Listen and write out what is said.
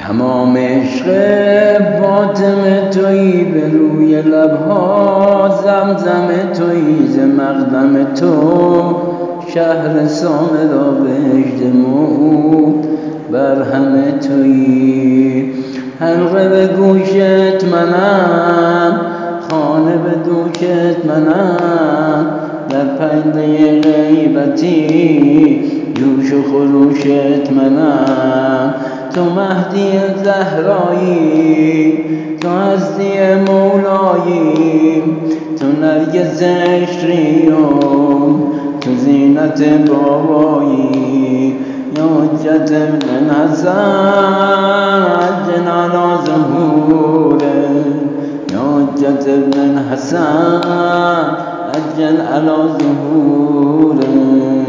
تمام عشق فاطمه تویی، به روی لبها زمزم تویی، ز مقدم تو شهر سامرا بهشت موعود بر همه تویی. حلقه به گوشت منم، خانه به دوشت منم، در پرده غیبتی جوش و خروشت منم. تو مهدی زهرایی، تو هستی مولایی، تو نرگس عشقیم، تو زینت بابایی. یا حجت ابن حسن عجل علی ظهوره، یا حجت ابن حسن عجل علی ظهوره.